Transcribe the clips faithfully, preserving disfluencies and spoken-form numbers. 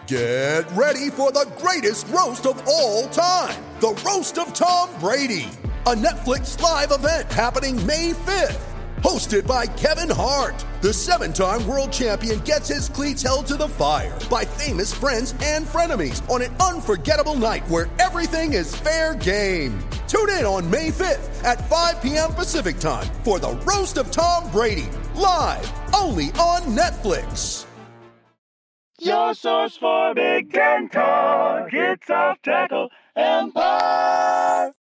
Get ready for the greatest roast of all time, the Roast of Tom Brady, a Netflix live event happening May fifth. Hosted by Kevin Hart, the seven-time world champion gets his cleats held to the fire by famous friends and frenemies on an unforgettable night where everything is fair game. Tune in on May fifth at five p.m. Pacific time for the Roast of Tom Brady, live only on Netflix. Your source for Big Ten talk, it's Off Tackle Empire.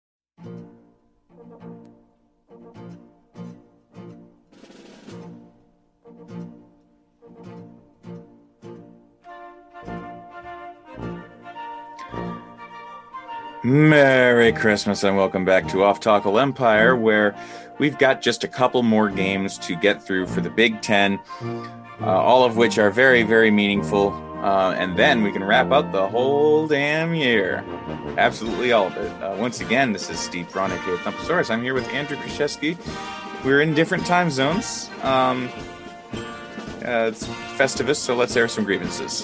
Merry Christmas and welcome back to Off Tackle Empire, where we've got just a couple more games to get through for the Big Ten, uh, all of which are very, very meaningful, uh, and then we can wrap up the whole damn year. Absolutely all of it. Uh, once again, this is Steve Braun, aka Thumpasaurus. I'm here with Andrew Krzyzewski. We're in different time zones. Um, uh, it's Festivus, so let's air some grievances.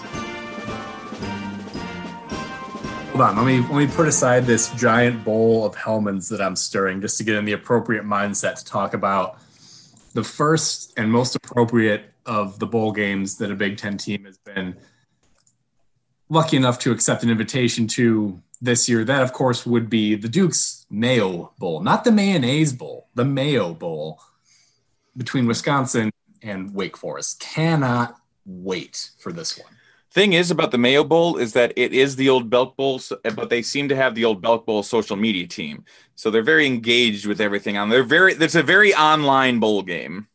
Hold on, let me let me put aside this giant bowl of Hellmann's that I'm stirring just to get in the appropriate mindset to talk about the first and most appropriate of the bowl games that a Big Ten team has been lucky enough to accept an invitation to this year. That, of course, would be the Duke's Mayo Bowl, not the Mayonnaise Bowl, the Mayo Bowl between Wisconsin and Wake Forest. Cannot wait for this one. Thing is about the Mayo Bowl is that it is the old Belk Bowl, but they seem to have the old Belk Bowl social media team, so they're very engaged with everything on. They're very. It's a very online bowl game.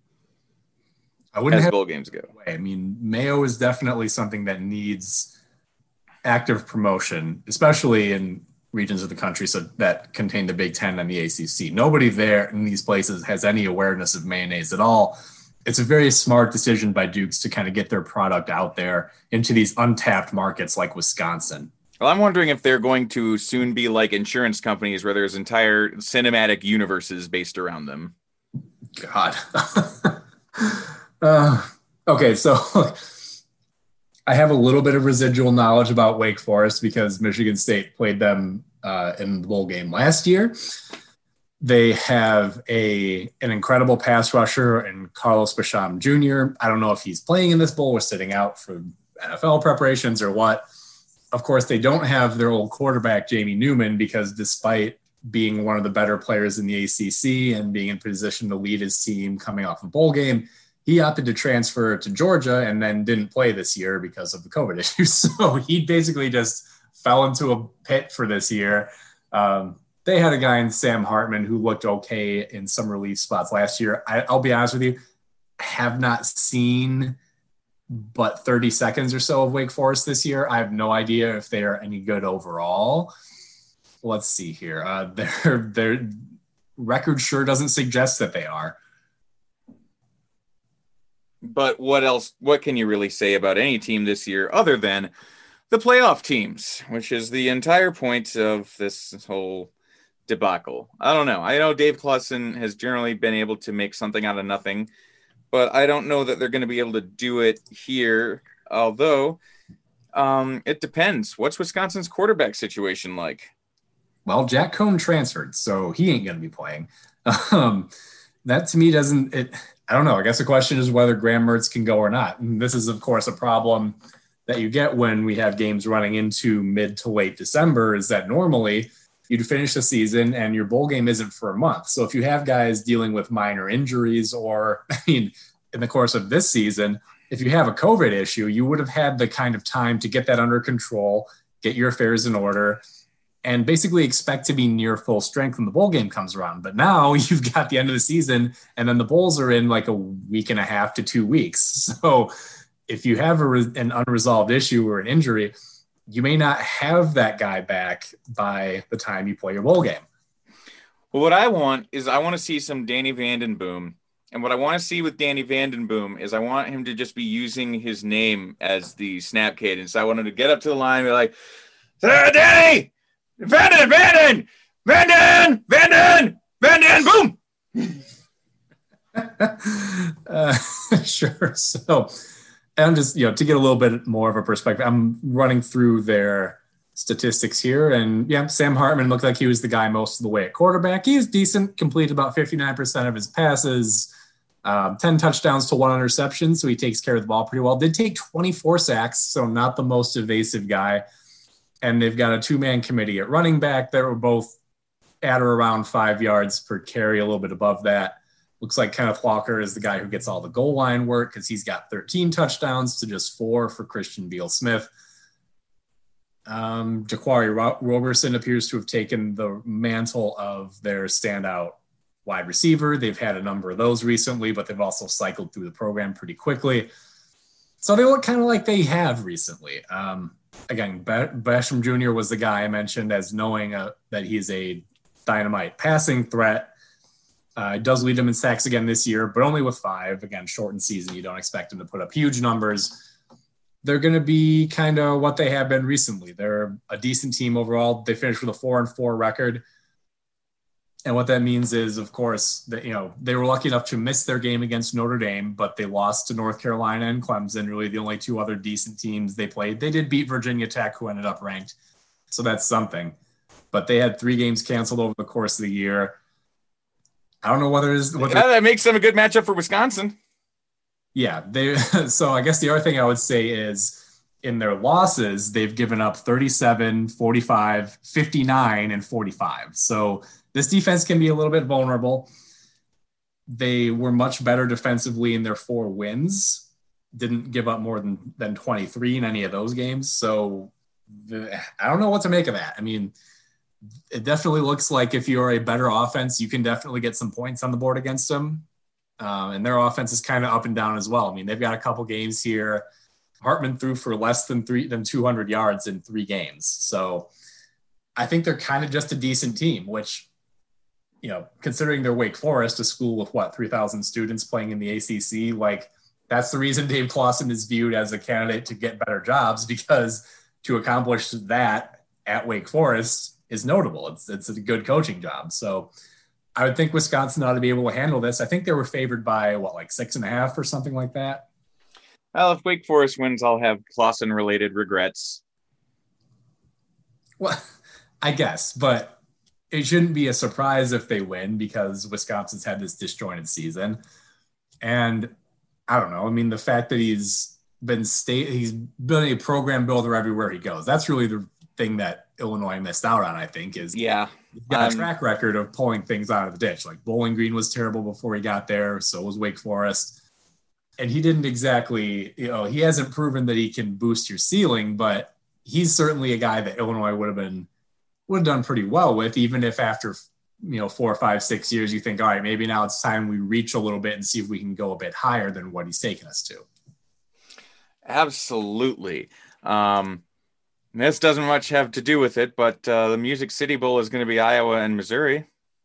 I wouldn't as have bowl games go. I mean, Mayo is definitely something that needs active promotion, especially in regions of the country so that contain the Big Ten and the A C C. Nobody there in these places has any awareness of mayonnaise at all. It's a very smart decision by Dukes to kind of get their product out there into these untapped markets like Wisconsin. Well, I'm wondering if they're going to soon be like insurance companies where there's entire cinematic universes based around them. God. uh, okay, so I have a little bit of residual knowledge about Wake Forest because Michigan State played them uh, in the bowl game last year. They have a an incredible pass rusher in Carlos Basham Junior I don't know if he's playing in this bowl or sitting out for N F L preparations or what. Of course, they don't have their old quarterback, Jamie Newman, because despite being one of the better players in the A C C and being in position to lead his team coming off a bowl game, he opted to transfer to Georgia and then didn't play this year because of the COVID issues. So he basically just fell into a pit for this year. Um, They had a guy in Sam Hartman who looked okay in some relief spots last year. I, I'll be honest with you, I have not seen but thirty seconds or so of Wake Forest this year. I have no idea if they are any good overall. Let's see here. Uh, their, their record sure doesn't suggest that they are. But what else? What can you really say about any team this year other than the playoff teams, which is the entire point of this whole debacle? I don't know. I know Dave Clawson has generally been able to make something out of nothing, but I don't know that they're going to be able to do it here. Although um, it depends. What's Wisconsin's quarterback situation like? Well, Jack Cohn transferred, so he ain't going to be playing. Um, that to me doesn't, it, I don't know. I guess the question is whether Graham Mertz can go or not. And this is, of course, a problem that you get when we have games running into mid to late December, is that normally you'd finish the season and your bowl game isn't for a month. So if you have guys dealing with minor injuries, or, I mean, in the course of this season, if you have a COVID issue, you would have had the kind of time to get that under control, get your affairs in order, and basically expect to be near full strength when the bowl game comes around. But now you've got the end of the season, and then the bowls are in like a week and a half to two weeks. So if you have a, an unresolved issue or an injury, you may not have that guy back by the time you play your bowl game. Well, what I want is I want to see some Danny Vandenboom. And what I want to see with Danny Vandenboom is I want him to just be using his name as the snap cadence. I want him to get up to the line and be like, Danny! Vanden! Vanden! Vanden! Vanden! Vanden! Boom! uh, sure. So and I'm just, you know, to get a little bit more of a perspective, I'm running through their statistics here. And yeah, Sam Hartman looked like he was the guy most of the way at quarterback. He was decent, completed about fifty-nine percent of his passes, um, ten touchdowns to one interception. So he takes care of the ball pretty well. Did take twenty-four sacks, so not the most evasive guy. And they've got a two-man committee at running back that were both at or around five yards per carry, a little bit above that. Looks like Kenneth Walker is the guy who gets all the goal line work because he's got thirteen touchdowns to just four for Christian Beal-Smith. Um, Jaquari Ro- Roberson appears to have taken the mantle of their standout wide receiver. They've had a number of those recently, but they've also cycled through the program pretty quickly. So they look kind of like they have recently. Um, again, Basham Junior was the guy I mentioned as knowing uh, that he's a dynamite passing threat. Uh, does lead him in sacks again this year, but only with five. Again, shortened season. You don't expect him to put up huge numbers. They're going to be kind of what they have been recently. They're a decent team overall. They finished with a four and four record. And what that means is, of course, that, you know, they were lucky enough to miss their game against Notre Dame, but they lost to North Carolina and Clemson, really the only two other decent teams they played. They did beat Virginia Tech, who ended up ranked. So that's something. But they had three games canceled over the course of the year. I don't know whether it's whether yeah, that makes them a good matchup for Wisconsin. Yeah, they. So I guess the other thing I would say is in their losses, they've given up thirty-seven, forty-five, fifty-nine, and forty-five. So this defense can be a little bit vulnerable. They were much better defensively in their four wins. Didn't give up more than, than twenty-three in any of those games. So the, I don't know what to make of that. I mean, it definitely looks like if you're a better offense, you can definitely get some points on the board against them. Um, and their offense is kind of up and down as well. I mean, they've got a couple games here. Hartman threw for less than three than two hundred yards in three games. So I think they're kind of just a decent team, which, you know, considering they're Wake Forest, a school with what, three thousand students playing in the A C C, like that's the reason Dave Clawson is viewed as a candidate to get better jobs, because to accomplish that at Wake Forest is notable. It's it's a good coaching job. So I would think Wisconsin ought to be able to handle this. I think they were favored by what, like six and a half or something like that. Well, if Wake Forest wins, I'll have Clawson related regrets. Well, I guess, but it shouldn't be a surprise if they win because Wisconsin's had this disjointed season. And I don't know. I mean, the fact that he's been state, he's been a program builder everywhere he goes. That's really the thing that Illinois missed out on, I think, is yeah, he's got um, a track record of pulling things out of the ditch. Like Bowling Green was terrible before he got there. So was Wake Forest. And he didn't exactly, you know, he hasn't proven that he can boost your ceiling, but he's certainly a guy that Illinois would have been, would have done pretty well with, even if after, you know, four or five, six years, you think, all right, maybe now it's time we reach a little bit and see if we can go a bit higher than what he's taken us to. Absolutely. Um, this doesn't much have to do with it, but uh, the Music City Bowl is going to be Iowa and Missouri.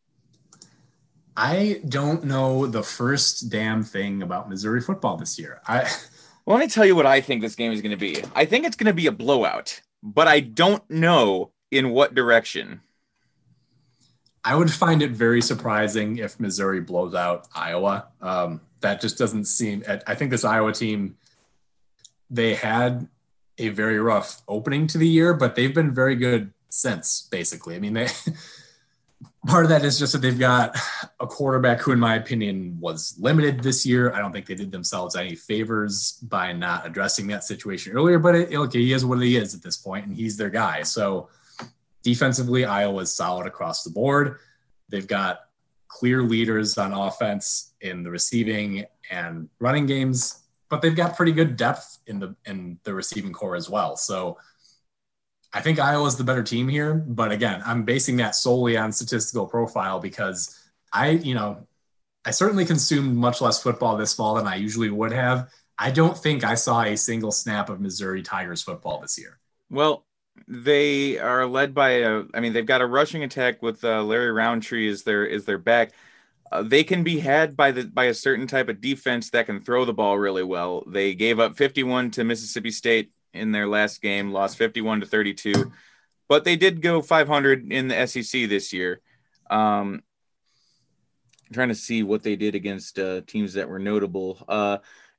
I don't know the first damn thing about Missouri football this year. I well, let me tell you what I think this game is going to be. I think it's going to be a blowout, but I don't know in what direction. I would find it very surprising if Missouri blows out Iowa. Um, that just doesn't seem – I think this Iowa team, they had a very rough opening to the year, but they've been very good since, basically. I mean, they – part of that is just that they've got a quarterback who, in my opinion, was limited this year. I don't think they did themselves any favors by not addressing that situation earlier, but it, okay, he is what he is at this point, and he's their guy. So defensively, Iowa's solid across the board. They've got clear leaders on offense in the receiving and running games, but they've got pretty good depth in the in the receiving core as well. So I think Iowa's the better team here, but again, I'm basing that solely on statistical profile because I, you know, I certainly consumed much less football this fall than I usually would have. I don't think I saw a single snap of Missouri Tigers football this year. Well, they are led by a, I mean, they've got a rushing attack with uh, Larry Roundtree is their, is their back. Uh, they can be had by the, by a certain type of defense that can throw the ball really well. They gave up fifty-one to Mississippi State in their last game, lost fifty-one to thirty-two, but they did go five hundred in the S E C this year. Um, I'm trying to see what they did against uh, teams that were notable. Uh,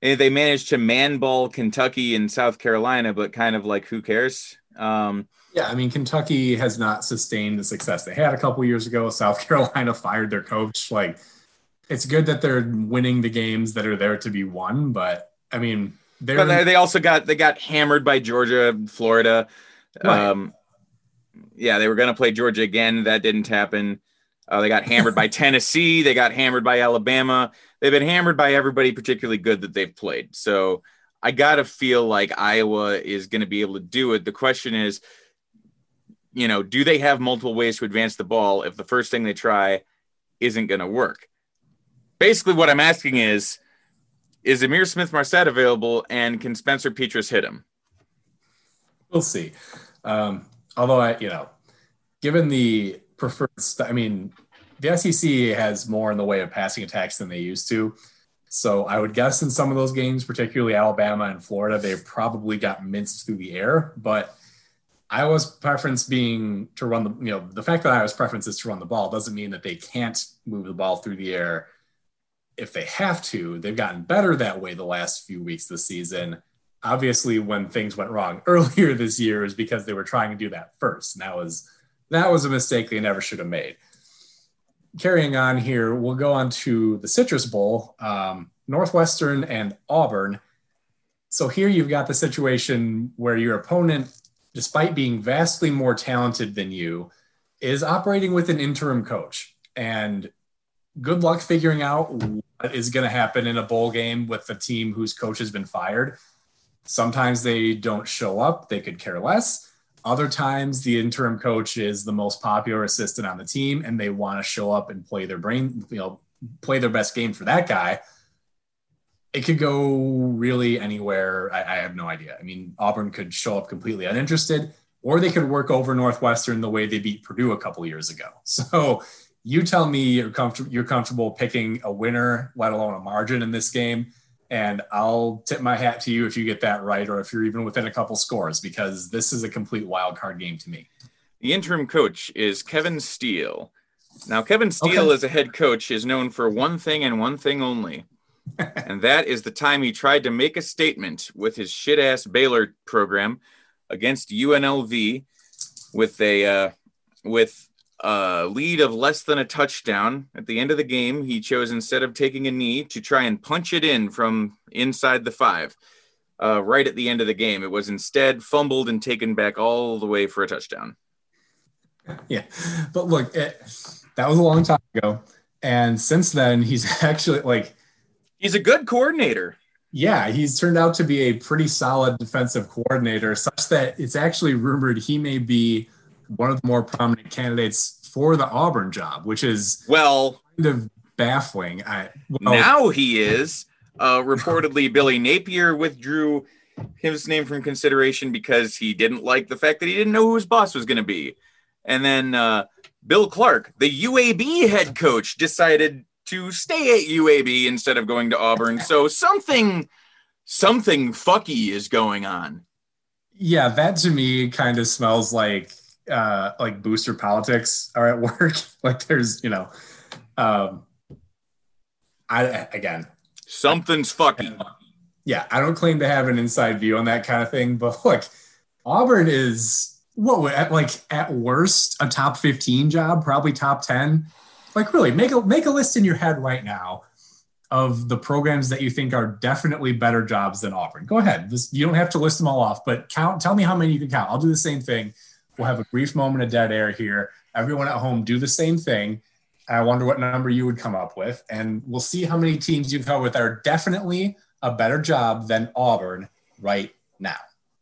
Eh, They managed to man ball Kentucky and South Carolina, but kind of like, who cares? Um, Yeah, I mean, Kentucky has not sustained the success they had a couple years ago. South Carolina fired their coach. Like, it's good that they're winning the games that are there to be won, but I mean, they're but they they also got they got hammered by Georgia, Florida. Right. Um, yeah, they were going to play Georgia again. That didn't happen. Uh, they got hammered by Tennessee. They got hammered by Alabama. They've been hammered by everybody particularly good that they've played. So I got to feel like Iowa is going to be able to do it. The question is, you know, do they have multiple ways to advance the ball if the first thing they try isn't going to work? Basically what I'm asking is, is Amir Smith-Marset available, and can Spencer Petras hit him? We'll see. Um, although, I, you know, given the preferred, st- I mean, the S E C has more in the way of passing attacks than they used to. So I would guess in some of those games, particularly Alabama and Florida, they've probably got minced through the air. But Iowa's preference being to run the, you know, the fact that Iowa's preference is to run the ball doesn't mean that they can't move the ball through the air if they have to. They've gotten better that way the last few weeks this season. Obviously, when things went wrong earlier this year is because they were trying to do that first. And that was, that was a mistake they never should have made. Carrying on here, we'll go on to the Citrus Bowl, um, Northwestern and Auburn. So here you've got the situation where your opponent, despite being vastly more talented than you, is operating with an interim coach. And good luck figuring out what is going to happen in a bowl game with a team whose coach has been fired. Sometimes they don't show up. They could care less. Other times the interim coach is the most popular assistant on the team and they want to show up and play their brain, you know, play their best game for that guy. It could go really anywhere. I, I have no idea. I mean, Auburn could show up completely uninterested, or they could work over Northwestern the way they beat Purdue a couple years ago. So you tell me you're comfortable, you're comfortable picking a winner, let alone a margin in this game. And I'll tip my hat to you if you get that right, or if you're even within a couple scores, because this is a complete wild card game to me. The interim coach is Kevin Steele. Now, Kevin Steele, Okay. as a head coach, is known for one thing and one thing only. And that is the time he tried to make a statement with his shit-ass Baylor program against U N L V with a uh, with a lead of less than a touchdown. At the end of the game, he chose, instead of taking a knee, to try and punch it in from inside the five. Uh, right at the end of the game, it was instead fumbled and taken back all the way for a touchdown. Yeah, but look, it, that was a long time ago. And since then, he's actually like, He's a good coordinator. yeah, he's turned out to be a pretty solid defensive coordinator, such that it's actually rumored he may be one of the more prominent candidates for the Auburn job, which is Well, kind of baffling. I, well, now he is. Uh, reportedly, Billy Napier withdrew his name from consideration because he didn't like the fact that he didn't know who his boss was going to be. And then uh, Bill Clark, the U A B head coach, decided to stay at U A B instead of going to Auburn. So something, something fucky is going on. yeah, that to me kind of smells like uh, like booster politics are at work. Like there's, you know, um, I again, Something's fucky. yeah, I don't claim to have an inside view on that kind of thing, but look, Auburn is what would at like at worst a top fifteen job, probably top ten. Like really, make a make a list in your head right now of the programs that you think are definitely better jobs than Auburn. Go ahead. This, you don't have to list them all off, but count. Tell me how many you can count. I'll do the same thing. We'll have a brief moment of dead air here. Everyone at home, do the same thing. I wonder what number you would come up with, and we'll see how many teams you come up with that are definitely a better job than Auburn right now.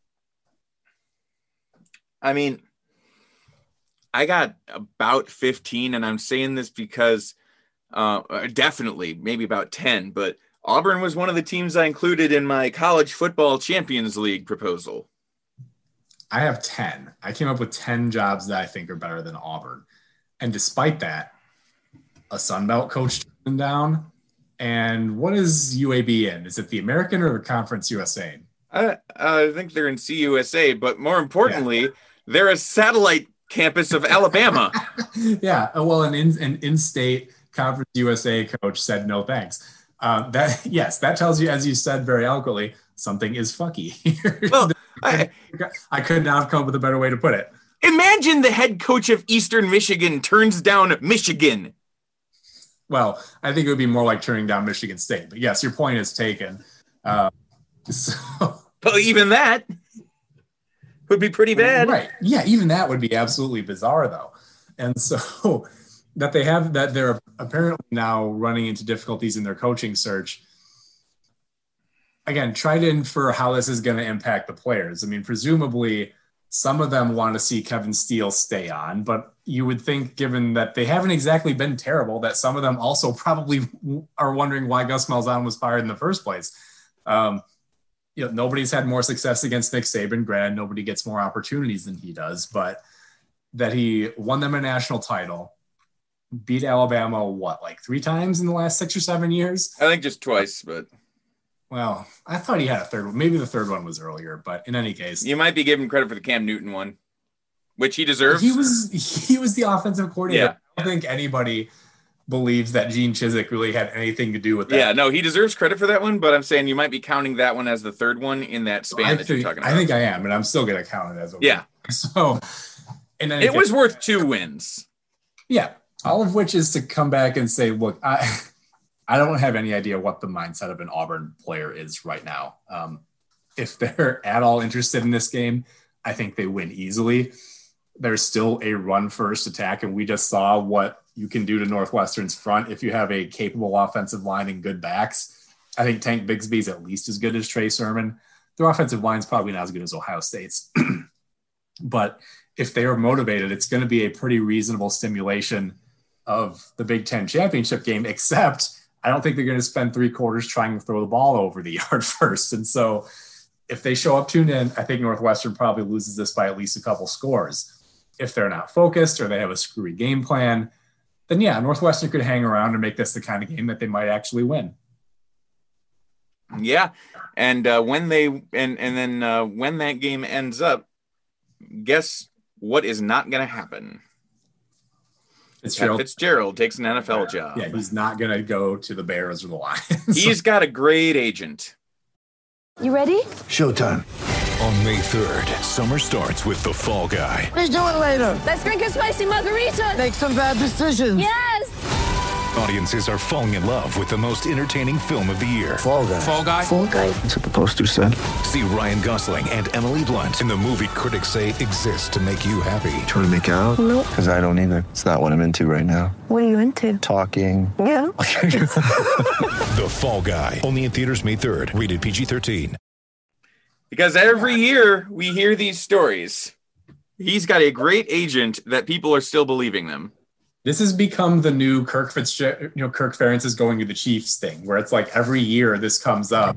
I mean, I got about fifteen, and I'm saying this because uh, definitely maybe about ten, but Auburn was one of the teams I included in my college football Champions League proposal. I have ten. I came up with ten jobs that I think are better than Auburn. And despite that, a Sun Belt coach turned them down. And what is U A B in? Is it the American or the Conference U S A? I, I think they're in C U S A, but more importantly, yeah. they're a satellite campus of Alabama. Yeah. Well, an, in, an in-state Conference U S A coach said no thanks. Uh, that yes, that tells you, as you said very eloquently, something is fucky here. Well, I, I could not have come up with a better way to put it. Imagine the head coach of Eastern Michigan turns down Michigan. Well, I think it would be more like turning down Michigan State. But yes, your point is taken. Uh, so, but even that would be pretty bad. Right. Yeah, even that would be absolutely bizarre, though. And so that they have that they're apparently now running into difficulties in their coaching search. Again, try to infer how this is going to impact the players. I mean, presumably some of them want to see Kevin Steele stay on, but you would think, given that they haven't exactly been terrible, that some of them also probably are wondering why Gus Malzahn was fired in the first place. Um, you know, nobody's had more success against Nick Saban. Granted, nobody gets more opportunities than he does, but that he won them a national title, beat Alabama, what, like three times in the last six or seven years? I think just twice, but. Well, I thought he had a third one. Maybe the third one was earlier, but in any case. You might be giving credit for the Cam Newton one, which he deserves. He was he was the offensive coordinator. Yeah. I don't think anybody believes that Gene Chizik really had anything to do with that. Yeah, no, he deserves credit for that one, but I'm saying you might be counting that one as the third one in that span I that think, you're talking about. I think I am, and I'm still going to count it as a win. Yeah. So, in any it case, was worth two wins. Yeah, all of which is to come back and say, look, I I don't have any idea what the mindset of an Auburn player is right now. Um, if they're at all interested in this game, I think they win easily. There's still a run-first attack, and we just saw what you can do to Northwestern's front if you have a capable offensive line and good backs. I think Tank Bigsby's at least as good as Trey Sermon. Their offensive line's probably not as good as Ohio State's. But if they are motivated, it's going to be a pretty reasonable stimulation of the Big Ten championship game, except I don't think they're going to spend three quarters trying to throw the ball over the yard first. And so if they show up tuned in, I think Northwestern probably loses this by at least a couple scores. If they're not focused or they have a screwy game plan, then yeah, Northwestern could hang around and make this the kind of game that they might actually win. Yeah. And uh, when they, and, and then uh, when that game ends up, guess what is not going to happen? Fitzgerald. Fitzgerald takes an N F L job. Yeah, he's not going to go to the Bears or the Lions. He's got a great agent. You ready? Showtime. On May third, summer starts with The Fall Guy. Let's do it later. Let's drink a spicy margarita. Make some bad decisions. Yes. Audiences are falling in love with the most entertaining film of the year. Fall Guy. Fall Guy? Fall guy. That's what the poster said. See Ryan Gosling and Emily Blunt in the movie critics say exists to make you happy. Trying to make it out? Nope. Because I don't either. It's not what I'm into right now. What are you into? Talking. Yeah. The Fall Guy. Only in theaters May third. Rated P G thirteen. Because every year we hear these stories. He's got a great agent that people are still believing them. This has become the new Kirk Fitzgerald, you know, Kirk Ferentz is going to the Chiefs thing, where it's like every year this comes up.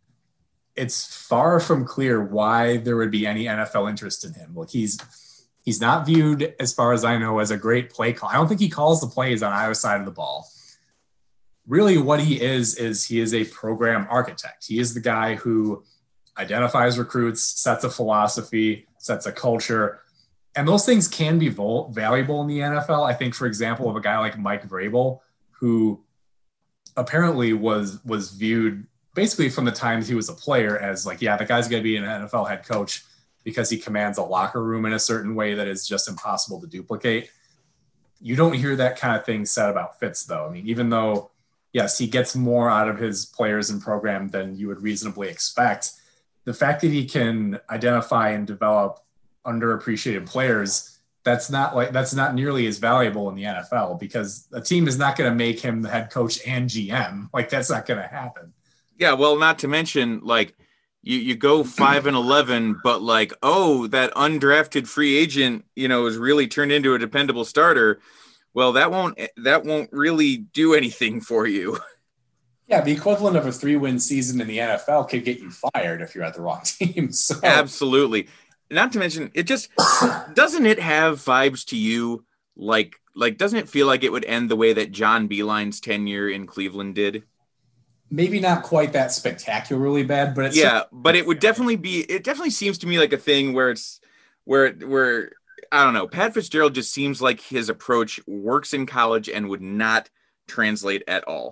It's far from clear why there would be any N F L interest in him. Like he's he's not viewed, as far as I know, as a great play call. I don't think he calls the plays on either side of the ball. Really, what he is is he is a program architect. He is the guy who identifies recruits, sets a philosophy, sets a culture. And those things can be vol- valuable in the N F L. I think, for example, of a guy like Mike Vrabel, who apparently was was viewed basically from the times he was a player as like, yeah, the guy's going to be an N F L head coach because he commands a locker room in a certain way that is just impossible to duplicate. You don't hear that kind of thing said about Fitz, though. I mean, even though, yes, he gets more out of his players and program than you would reasonably expect, the fact that he can identify and develop underappreciated players, that's not like that's not nearly as valuable in the N F L because a team is not going to make him the head coach and G M. Like that's not going to happen. Yeah, well, not to mention like you you go five and eleven, but like oh, that undrafted free agent, you know, is really turned into a dependable starter. Well, that won't that won't really do anything for you. Yeah, the equivalent of a three-win season in the N F L could get you fired if you're at the wrong team. So. Absolutely. Not to mention, it just doesn't it have vibes to you like like doesn't it feel like it would end the way that John Beeline's tenure in Cleveland did? Maybe not quite that spectacularly bad, but it's yeah, but it would definitely be. It definitely seems to me like a thing where it's where where I don't know. Pat Fitzgerald just seems like his approach works in college and would not translate at all.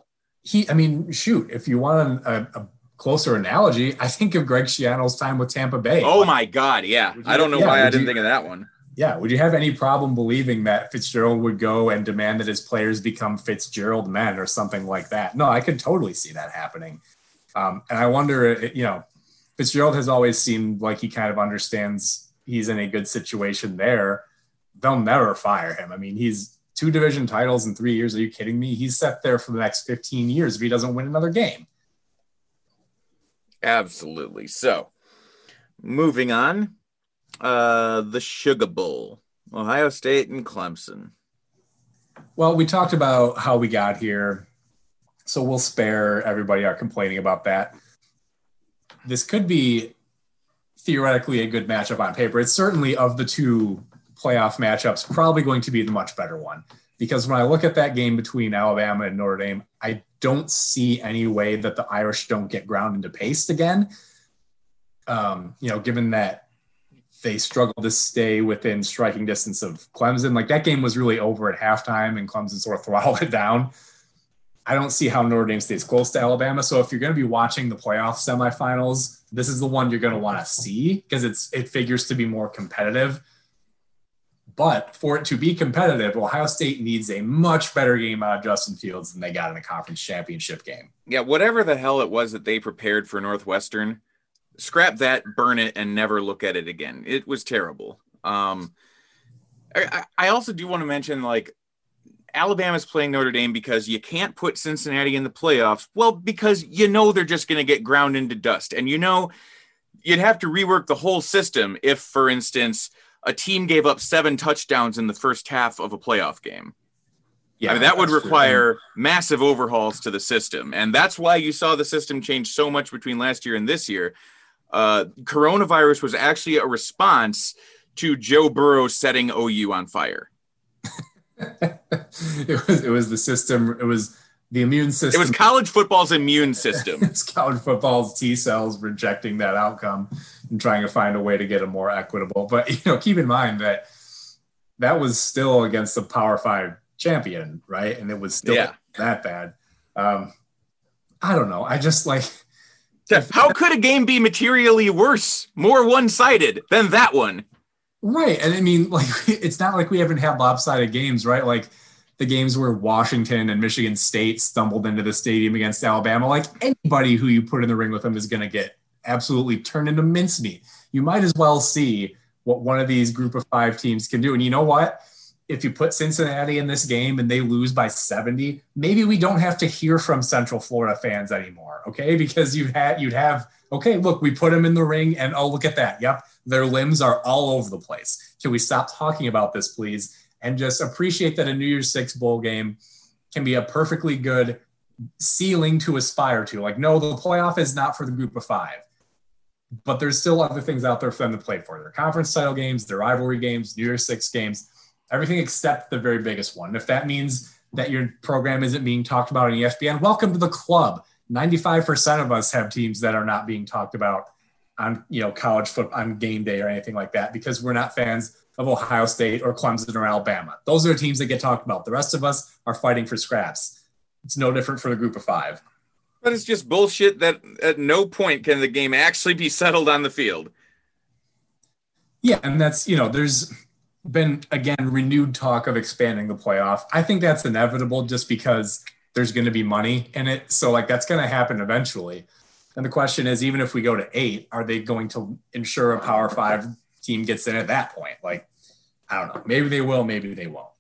he, I mean, shoot, if you want a, a closer analogy, I think of Greg Schiano's time with Tampa Bay. Oh my God. Yeah. You, I don't know yeah, why I didn't you, think of that one. Yeah. Would you have any problem believing that Fitzgerald would go and demand that his players become Fitzgerald men or something like that? No, I could totally see that happening. Um, and I wonder, you know, Fitzgerald has always seemed like he kind of understands he's in a good situation there. They'll never fire him. I mean, he's two division titles in three years. Are you kidding me? He's set there for the next fifteen years if he doesn't win another game. Absolutely. So, moving on, uh, the Sugar Bowl, Ohio State and Clemson. Well, we talked about how we got here, so we'll spare everybody our complaining about that. This could be theoretically a good matchup on paper. It's certainly, of the two playoff matchups, probably going to be the much better one. Because when I look at that game between Alabama and Notre Dame, I don't see any way that the Irish don't get ground into paste again. Um, you know, given that they struggled to stay within striking distance of Clemson. Like, that game was really over at halftime and Clemson sort of throttled it down. I don't see how Notre Dame stays close to Alabama. So if you're going to be watching the playoff semifinals, this is the one you're going to want to see because it's it figures to be more competitive. But for it to be competitive, Ohio State needs a much better game out of Justin Fields than they got in the conference championship game. Yeah, whatever the hell it was that they prepared for Northwestern, scrap that, burn it, and never look at it again. It was terrible. Um, I, I also do want to mention, like, Alabama's playing Notre Dame because you can't put Cincinnati in the playoffs. Well, because you know they're just going to get ground into dust. And you know you'd have to rework the whole system if, for instance, a team gave up seven touchdowns in the first half of a playoff game. Yeah, I mean, that would require true. massive overhauls to the system. And that's why you saw the system change so much between last year and this year. Uh, coronavirus was actually a response to Joe Burrow setting O U on fire. it was it was the system. It was the immune system. It was college football's immune system. It's college football's T cells rejecting that outcome and trying to find a way to get it more equitable. But, you know, keep in mind that that was still against the Power Five champion, right? And it was still yeah. that bad. Um, I don't know. I just like. How could a game be materially worse, more one-sided than that one? Right. And I mean, like, it's not like we haven't had lopsided games, right? Like the games where Washington and Michigan State stumbled into the stadium against Alabama. Like, anybody who you put in the ring with them is going to get absolutely turned into mincemeat. You might as well see what one of these group of five teams can do. And you know what? If you put Cincinnati in this game and they lose by seventy, maybe we don't have to hear from Central Florida fans anymore, okay? Because you'd have, you'd have, okay, look, we put them in the ring and, oh, look at that. Yep, their limbs are all over the place. Can we stop talking about this, please? And just appreciate that a New Year's Six bowl game can be a perfectly good ceiling to aspire to. Like, no, the playoff is not for the group of five. But there's still other things out there for them to play for. Their conference title games, their rivalry games, New Year's Six games, everything except the very biggest one. And if that means that your program isn't being talked about on E S P N, welcome to the club. ninety-five percent of us have teams that are not being talked about on, you know, college football on game day or anything like that because we're not fans of Ohio State or Clemson or Alabama. Those are the teams that get talked about. The rest of us are fighting for scraps. It's no different for the group of five. But it's just bullshit that at no point can the game actually be settled on the field. Yeah, and that's, you know, there's been, again, renewed talk of expanding the playoff. I think that's inevitable just because there's going to be money in it. So, like, that's going to happen eventually. And the question is, even if we go to eight, are they going to ensure a Power Five team gets in at that point? Like, I don't know. Maybe they will, maybe they won't.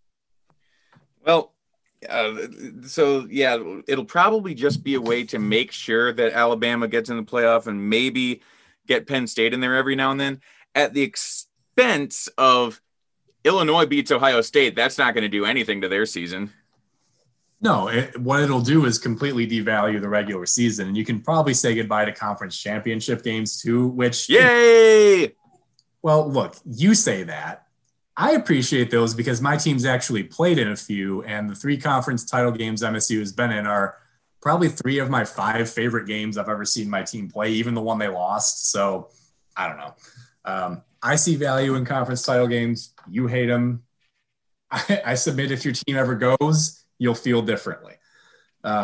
Well, uh, so, yeah, it'll probably just be a way to make sure that Alabama gets in the playoff and maybe get Penn State in there every now and then at the expense of Illinois beats Ohio State. That's not going to do anything to their season. No, it, what it'll do is completely devalue the regular season. And you can probably say goodbye to conference championship games too, which... Yay! Well, look, you say that. I appreciate those because my team's actually played in a few, and the three conference title games M S U has been in are probably three of my five favorite games I've ever seen my team play, even the one they lost. So, I don't know. Um, I see value in conference title games. You hate them. I, I submit if your team ever goes, you'll feel differently. Um,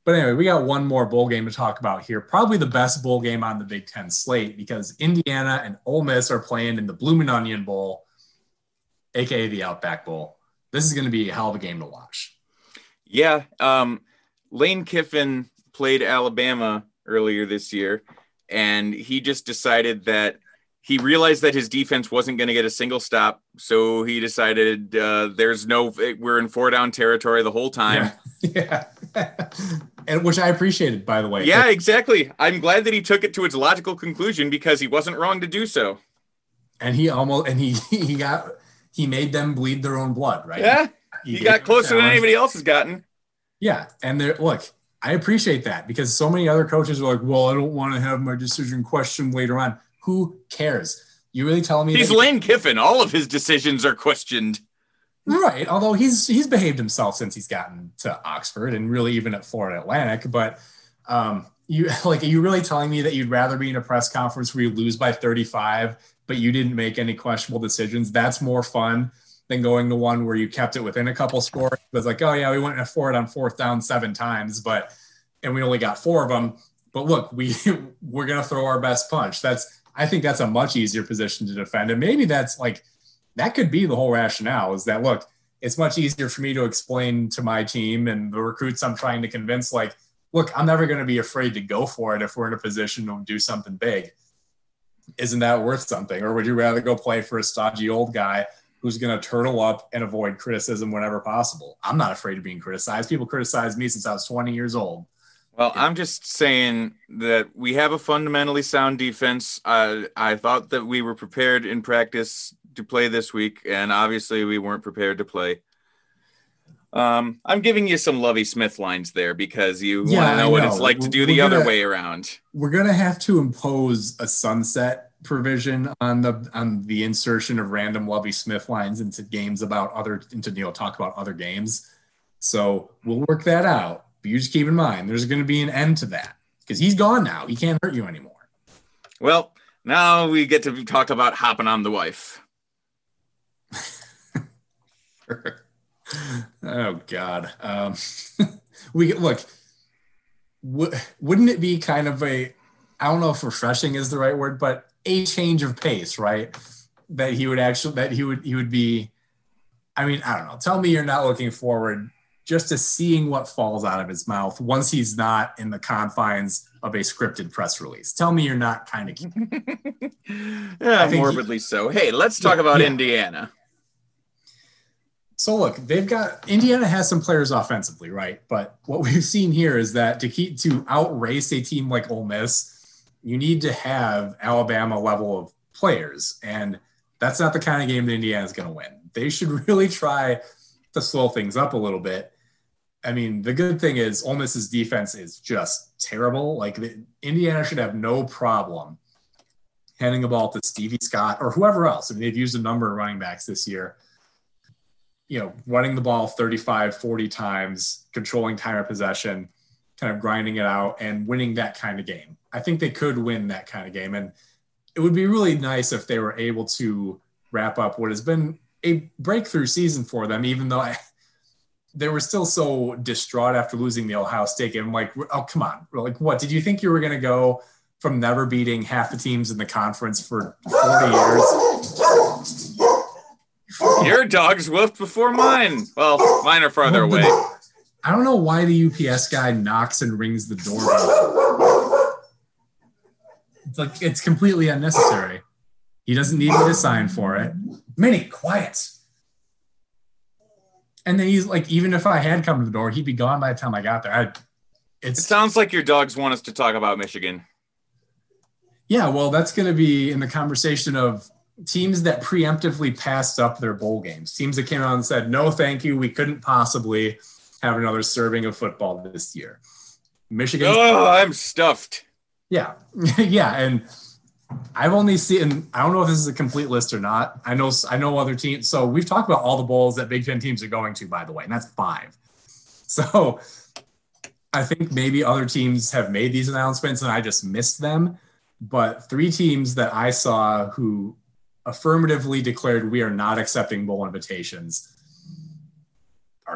But anyway, we got one more bowl game to talk about here. Probably the best bowl game on the Big Ten slate because Indiana and Ole Miss are playing in the Bloomin' Onion Bowl, a k a the Outback Bowl. This is going to be a hell of a game to watch. Yeah. Um, Lane Kiffin played Alabama earlier this year, and he just decided that he realized that his defense wasn't going to get a single stop. So he decided uh, there's no, we're in four down territory the whole time. Yeah. yeah. And which I appreciated, by the way. Yeah, exactly. I'm glad that he took it to its logical conclusion because he wasn't wrong to do so. And he almost, and he, he got, he made them bleed their own blood, right? Yeah. He, he got closer than anybody else has gotten. Yeah. And they're, look, I appreciate that because so many other coaches are like, well, I don't want to have my decision questioned later on. Who cares? You really telling me he's Lane Kiffin? All of his decisions are questioned. Right. Although he's he's behaved himself since he's gotten to Oxford and really even at Florida Atlantic. But um, you like, are you really telling me that you'd rather be in a press conference where you lose by thirty-five, but you didn't make any questionable decisions? That's more fun than going to one where you kept it within a couple scores. It was like, oh yeah, we went for it on fourth down seven times, but and we only got four of them. But look, we we're gonna throw our best punch. That's I think that's a much easier position to defend. And maybe that's like, that could be the whole rationale is that, look, it's much easier for me to explain to my team and the recruits I'm trying to convince, like, look, I'm never going to be afraid to go for it if we're in a position to do something big. Isn't that worth something? Or would you rather go play for a stodgy old guy who's going to turtle up and avoid criticism whenever possible? I'm not afraid of being criticized. People criticized me since I was twenty years old. Well, I'm just saying that we have a fundamentally sound defense. Uh, I thought that we were prepared in practice to play this week, and obviously we weren't prepared to play. Um, I'm giving you some Lovie Smith lines there because you yeah, want to know, know what it's like to do we're the gonna, other way around. We're going to have to impose a sunset provision on the on the insertion of random Lovie Smith lines into games about other into you know talk about other games. So we'll work that out. But you just keep in mind, there's going to be an end to that because he's gone now. He can't hurt you anymore. Well, now we get to talk about hopping on the wife. Oh God. Um, we look, w- wouldn't it be kind of a, I don't know if refreshing is the right word, but a change of pace, right? That he would actually, that he would, he would be, I mean, I don't know. Tell me you're not looking forward just to seeing what falls out of his mouth once he's not in the confines of a scripted press release. Tell me you're not kind of yeah, morbidly he, so. Hey, let's talk yeah, about yeah. Indiana. So look, they've got Indiana has some players offensively, right? But what we've seen here is that to keep to outrace a team like Ole Miss, you need to have Alabama level of players, and that's not the kind of game that Indiana is going to win. They should really try to slow things up a little bit. I mean, the good thing is Ole Miss's defense is just terrible. Like the, Indiana should have no problem handing the ball to Stevie Scott or whoever else. I mean, they've used a number of running backs this year. You know, running the ball thirty-five, forty times, controlling time of possession, kind of grinding it out and winning that kind of game. I think they could win that kind of game. And it would be really nice if they were able to wrap up what has been a breakthrough season for them, even though I, they were still so distraught after losing the Ohio State game. I'm like, oh, come on. Like, what? Did you think you were going to go from never beating half the teams in the conference for forty years? Your dog's woofed before mine. Well, mine are farther well, away. The, I don't know why the U P S guy knocks and rings the doorbell. It's like, it's completely unnecessary. He doesn't need me to sign for it. Minnie, quiet. And then he's like, even if I had come to the door, he'd be gone by the time I got there. I, it's, it sounds like your dogs want us to talk about Michigan. Yeah, well, that's going to be in the conversation of teams that preemptively passed up their bowl games. Teams that came out and said, no, thank you. We couldn't possibly have another serving of football this year. Michigan. Oh, I'm stuffed. Yeah. yeah. And I've only seen, I don't know if this is a complete list or not. I know, I know other teams. So we've talked about all the bowls that Big Ten teams are going to, by the way, and that's five. So I think maybe other teams have made these announcements and I just missed them. But three teams that I saw who affirmatively declared we are not accepting bowl invitations are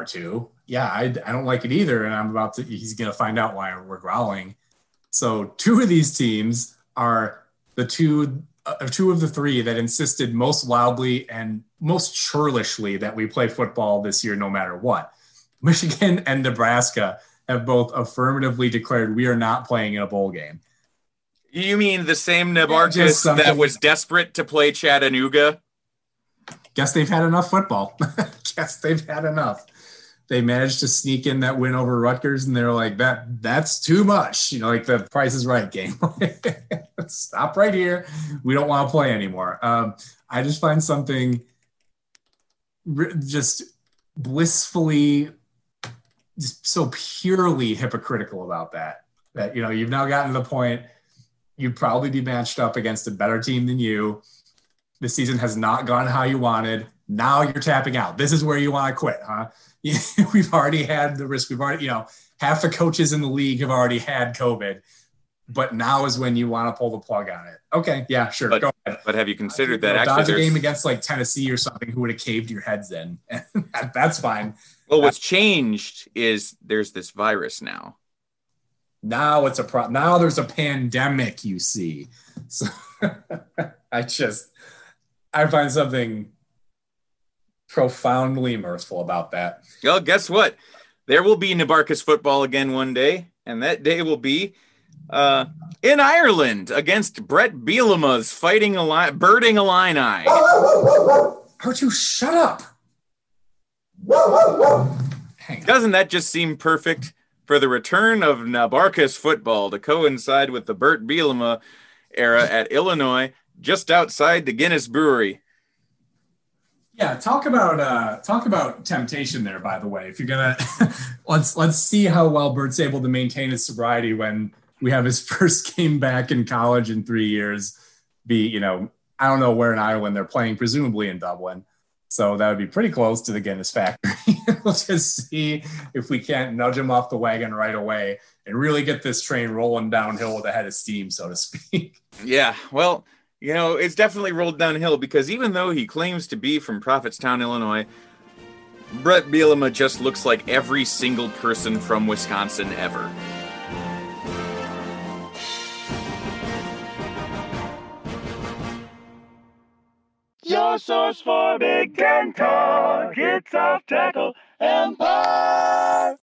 R two. Yeah, I, I don't like it either. And I'm about to, he's going to find out why we're growling. So two of these teams are the two, uh, two of the three that insisted most loudly and most churlishly that we play football this year, no matter what. Michigan and Nebraska have both affirmatively declared we are not playing in a bowl game. You mean the same Nabarcus Yeah, that was desperate to play Chattanooga? Guess they've had enough football. Guess they've had enough. They managed to sneak in that win over Rutgers, and they're like, that that's too much. You know, like the Price is Right game. Stop right here. We don't want to play anymore. Um, I just find something r- just blissfully, just so purely hypocritical about that. That, you know, you've now gotten to the point you'd probably be matched up against a better team than you. The season has not gone how you wanted. Now you're tapping out. This is where you want to quit, huh? We've already had the risk. We've already, you know, half the coaches in the league have already had COVID, but now is when you want to pull the plug on it. Okay, yeah, sure. But, go ahead. But have you considered you know, that dodge actually a game against like Tennessee or something who would have caved your heads in? That's fine. Well, what's changed is there's this virus now. Now it's a pro. Now there's a pandemic, you see. So I just, I find something profoundly mirthful about that. Well, guess what? There will be Nabarcus football again one day, and that day will be uh, in Ireland against Brett Bielema's fighting a li- birding Illini. Hurt you, shut up. Doesn't that just seem perfect for the return of Nabarcus football to coincide with the Bert Bielema era at Illinois, just outside the Guinness Brewery? Yeah, talk about uh, talk about temptation there. By the way, if you're gonna let's let's see how well Bert's able to maintain his sobriety when we have his first game back in college in three years. Be you know I don't know where in Ireland they're playing, presumably in Dublin. So that would be pretty close to the Guinness factory. We'll just see if we can't nudge him off the wagon right away and really get this train rolling downhill with a head of steam, so to speak. Yeah, well, you know, it's definitely rolled downhill because even though he claims to be from Prophetstown, Illinois, Brett Bielema just looks like every single person from Wisconsin ever. Your source for Big Ten talk. It's Off Tackle Empire.